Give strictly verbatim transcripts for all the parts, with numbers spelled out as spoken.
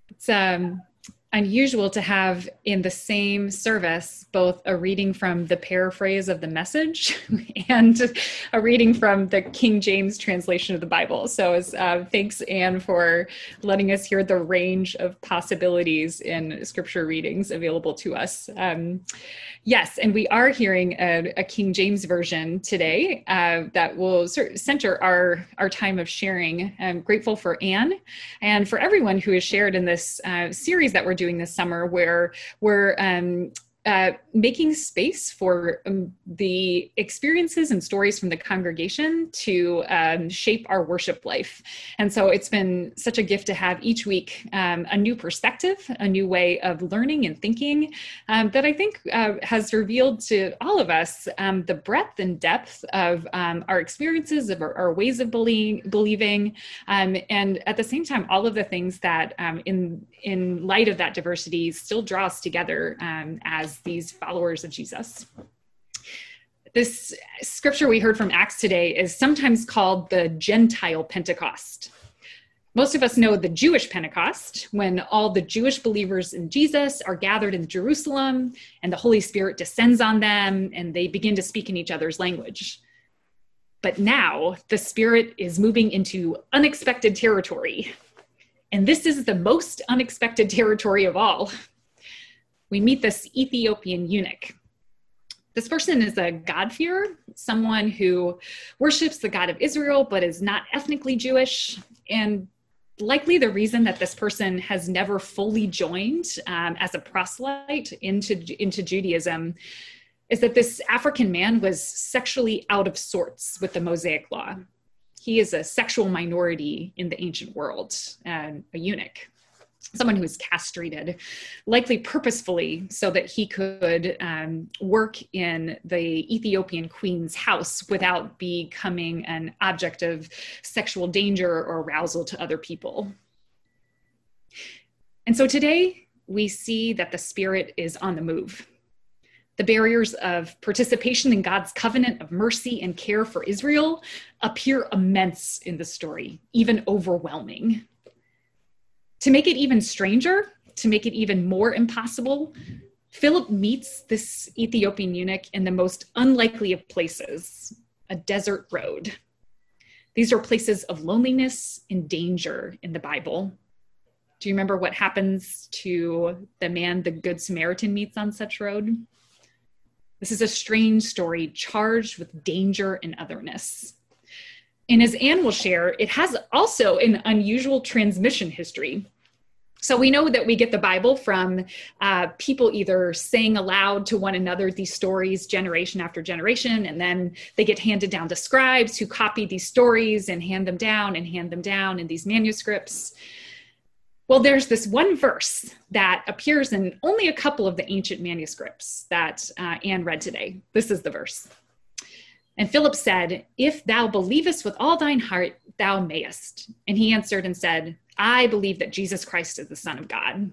It's um, unusual to have in the same service both a reading from the paraphrase of the Message and a reading from the King James translation of the Bible. So uh, thanks, Anne, for letting us hear the range of possibilities in scripture readings available to us. Um, Yes, and we are hearing a, a King James version today uh, that will sort of center our, our time of sharing. I'm grateful for Anne and for everyone who has shared in this uh, series that we're doing this summer, where we're um, uh, making space for um, the experiences and stories from the congregation to um, shape our worship life. And so it's been such a gift to have each week um, a new perspective, a new way of learning and thinking um, that I think uh, has revealed to all of us um, the breadth and depth of um, our experiences, of our, our ways of belie- believing, um, and at the same time, all of the things that um, in, in light of that diversity still draw us together um, as these followers of Jesus. This scripture we heard from Acts today is sometimes called the Gentile Pentecost. Most of us know the Jewish Pentecost, when all the Jewish believers in Jesus are gathered in Jerusalem and the Holy Spirit descends on them and they begin to speak in each other's language. But now the Spirit is moving into unexpected territory. And this is the most unexpected territory of all. We meet this Ethiopian eunuch. This person is a God-fearer, someone who worships the God of Israel, but is not ethnically Jewish. And likely the reason that this person has never fully joined um, as a proselyte into, into Judaism is that this African man was sexually out of sorts with the Mosaic law. He is a sexual minority in the ancient world, and a eunuch. Someone who was castrated, likely purposefully, so that he could um, work in the Ethiopian queen's house without becoming an object of sexual danger or arousal to other people. And so today we see that the Spirit is on the move. The barriers of participation in God's covenant of mercy and care for Israel appear immense in the story, even overwhelming. To make it even stranger, to make it even more impossible, Philip meets this Ethiopian eunuch in the most unlikely of places, a desert road. These are places of loneliness and danger in the Bible. Do you remember what happens to the man the Good Samaritan meets on such road? This is a strange story charged with danger and otherness. And as Anne will share, it has also an unusual transmission history. So we know that we get the Bible from uh, people either saying aloud to one another these stories generation after generation, and then they get handed down to scribes who copy these stories and hand them down and hand them down in these manuscripts. Well, there's this one verse that appears in only a couple of the ancient manuscripts that uh, Anne read today. This is the verse. And Philip said, "If thou believest with all thine heart, thou mayest." And he answered and said, "I believe that Jesus Christ is the Son of God."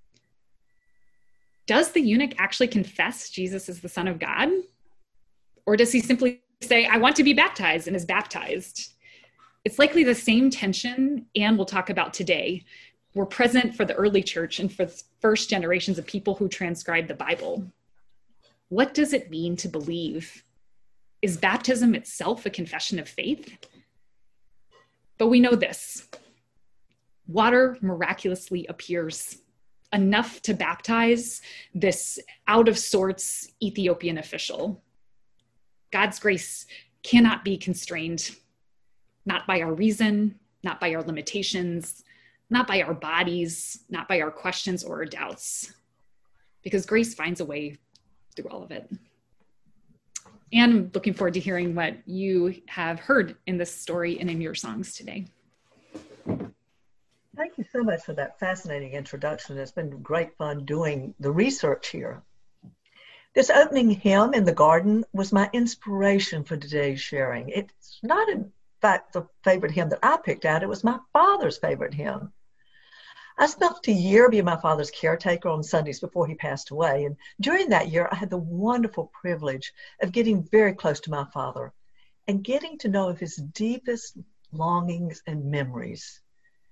Does the eunuch actually confess Jesus is the Son of God? Or does he simply say, "I want to be baptized," and is baptized? It's likely the same tension Anne will talk about today were present for the early church and for the first generations of people who transcribed the Bible. What does it mean to believe? Is baptism itself a confession of faith? But we know this. Water miraculously appears, enough to baptize this out of sorts Ethiopian official. God's grace cannot be constrained, not by our reason, not by our limitations, not by our bodies, not by our questions or our doubts, because grace finds a way through all of it. And I'm looking forward to hearing what you have heard in this story and in your songs today. Thank you so much for that fascinating introduction. It's been great fun doing the research here. This opening hymn in the garden was my inspiration for today's sharing. It's not, in fact, the favorite hymn that I picked out. It was my father's favorite hymn. I spent a year being my father's caretaker on Sundays before he passed away. And during that year, I had the wonderful privilege of getting very close to my father and getting to know of his deepest longings and memories.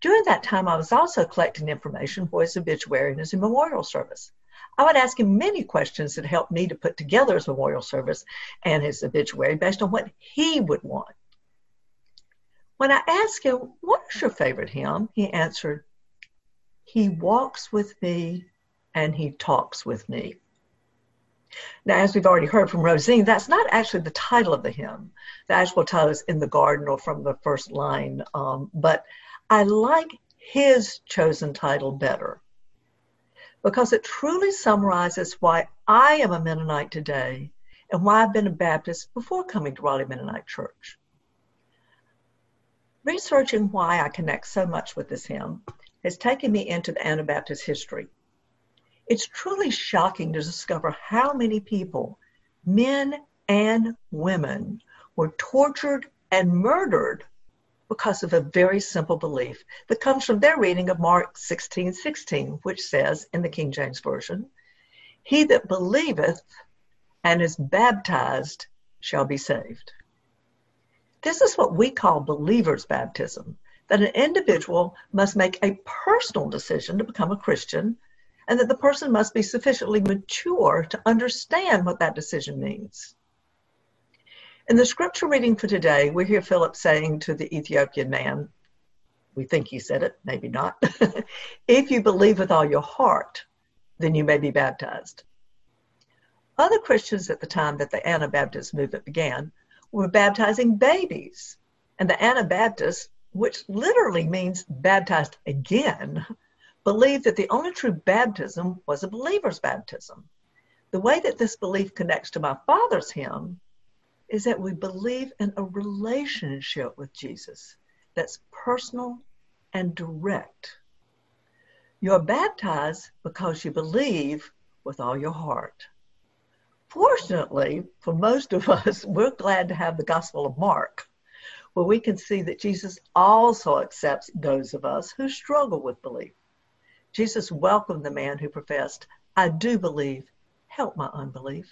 During that time, I was also collecting information for his obituary and his memorial service. I would ask him many questions that helped me to put together his memorial service and his obituary based on what he would want. When I asked him, "What is your favorite hymn?" he answered, "He walks with me and he talks with me." Now, as we've already heard from Rosine, that's not actually the title of the hymn. The actual title is "In the Garden," or "From the First Line," um, but I like his chosen title better because it truly summarizes why I am a Mennonite today and why I've been a Baptist before coming to Raleigh Mennonite Church. Researching why I connect so much with this hymn has taken me into the Anabaptist history. It's truly shocking to discover how many people, men and women, were tortured and murdered because of a very simple belief that comes from their reading of Mark sixteen sixteen, which says in the King James Version, "He that believeth and is baptized shall be saved." This is what we call believer's baptism, that an individual must make a personal decision to become a Christian, and that the person must be sufficiently mature to understand what that decision means. In the scripture reading for today, we hear Philip saying to the Ethiopian man, we think he said it, maybe not, "If you believe with all your heart, then you may be baptized." Other Christians at the time that the Anabaptist movement began were baptizing babies, and the Anabaptists, which literally means baptized again, believed that the only true baptism was a believer's baptism. The way that this belief connects to my father's hymn is that we believe in a relationship with Jesus that's personal and direct. You're baptized because you believe with all your heart. Fortunately, for most of us, we're glad to have the Gospel of Mark, where we can see that Jesus also accepts those of us who struggle with belief. Jesus welcomed the man who professed, "I do believe, help my unbelief."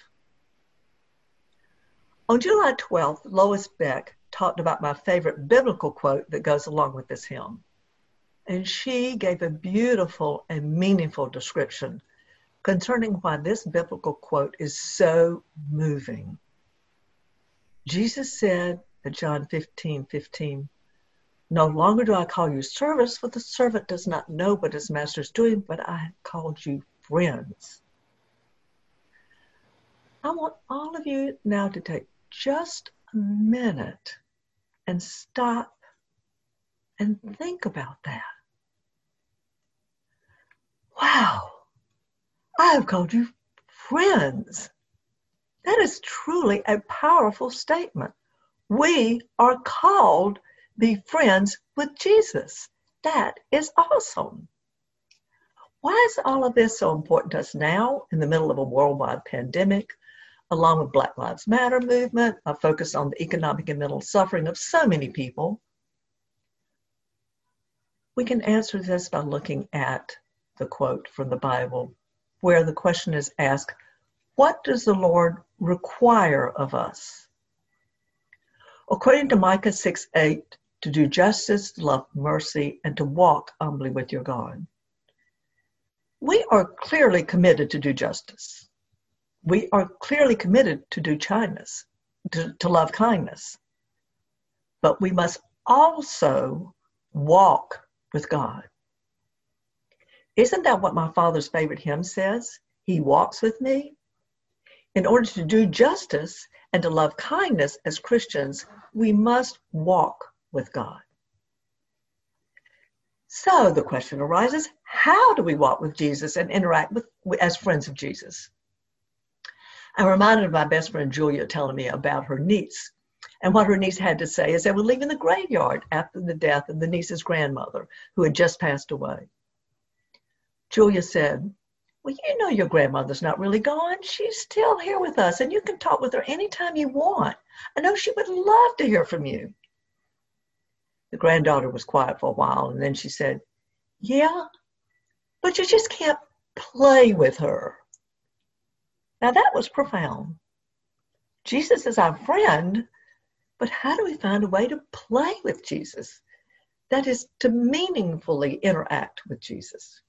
On July twelfth, Lois Beck talked about my favorite biblical quote that goes along with this hymn. And she gave a beautiful and meaningful description concerning why this biblical quote is so moving. Jesus said at John fifteen fifteen, "No longer do I call you servants, for the servant does not know what his master is doing, but I have called you friends." I want all of you now to take just a minute and stop and think about that. Wow, I have called you friends. That is truly a powerful statement. We are called to be friends with Jesus. That is awesome. Why is all of this so important to us now in the middle of a worldwide pandemic, along with Black Lives Matter movement, a focus on the economic and mental suffering of so many people? We can answer this by looking at the quote from the Bible, where the question is asked, what does the Lord require of us? According to Micah six eight, to do justice, to love mercy, and to walk humbly with your God. We are clearly committed to do justice. We are clearly committed to do kindness, to, to love kindness. But we must also walk with God. Isn't that what my father's favorite hymn says? He walks with me. In order to do justice and to love kindness as Christians, we must walk with God. So the question arises, how do we walk with Jesus and interact with as friends of Jesus? I'm reminded of my best friend Julia telling me about her niece. And what her niece had to say as they were leaving the graveyard after the death of the niece's grandmother, who had just passed away. Julia said, "Well, you know your grandmother's not really gone. She's still here with us, and you can talk with her anytime you want. I know she would love to hear from you." The granddaughter was quiet for a while, and then she said, "Yeah, but you just can't play with her." Now that was profound. Jesus is our friend, but how do we find a way to play with Jesus? That is to meaningfully interact with Jesus.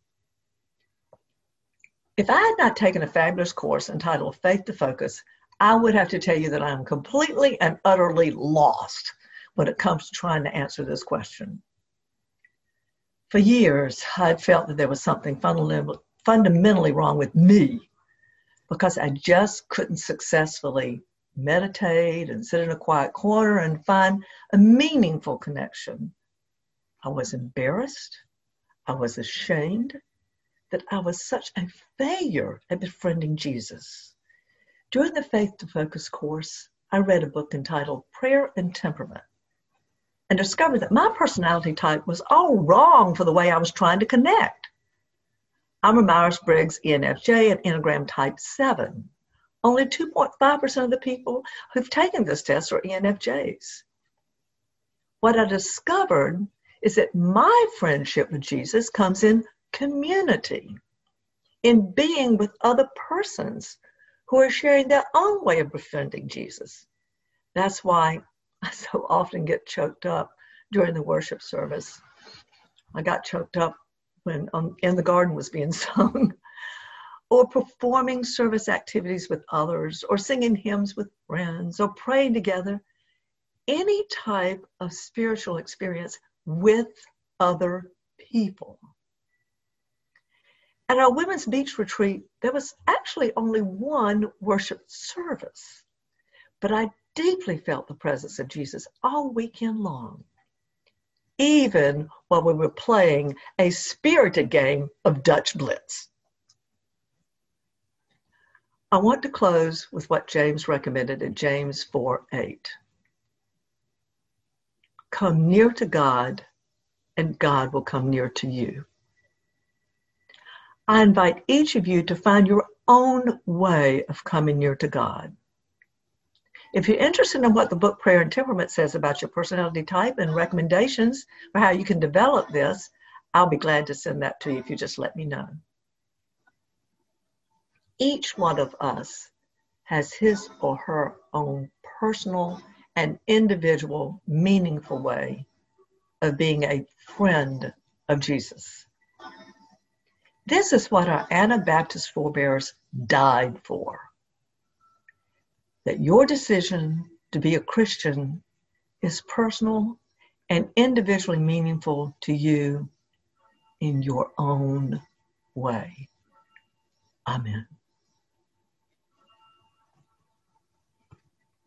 If I had not taken a fabulous course entitled Faith to Focus, I would have to tell you that I'm completely and utterly lost when it comes to trying to answer this question. For years, I'd felt that there was something fundamentally wrong with me because I just couldn't successfully meditate and sit in a quiet corner and find a meaningful connection. I was embarrassed. I was ashamed that I was such a failure at befriending Jesus. During the Faith to Focus course, I read a book entitled Prayer and Temperament and discovered that my personality type was all wrong for the way I was trying to connect. I'm a Myers-Briggs E N F J and Enneagram Type seven. Only two point five percent of the people who've taken this test are E N F Js. What I discovered is that my friendship with Jesus comes in community, in being with other persons who are sharing their own way of befriending Jesus. That's why I so often get choked up during the worship service. I got choked up when um, In the Garden was being sung, or performing service activities with others, or singing hymns with friends, or praying together. Any type of spiritual experience with other people. At our Women's Beach Retreat, there was actually only one worship service, but I deeply felt the presence of Jesus all weekend long, even while we were playing a spirited game of Dutch Blitz. I want to close with what James recommended in James four eight. Come near to God, and God will come near to you. I invite each of you to find your own way of coming near to God. If you're interested in what the book Prayer and Temperament says about your personality type and recommendations for how you can develop this, I'll be glad to send that to you if you just let me know. Each one of us has his or her own personal and individual meaningful way of being a friend of Jesus. This is what our Anabaptist forebears died for. That your decision to be a Christian is personal and individually meaningful to you in your own way. Amen.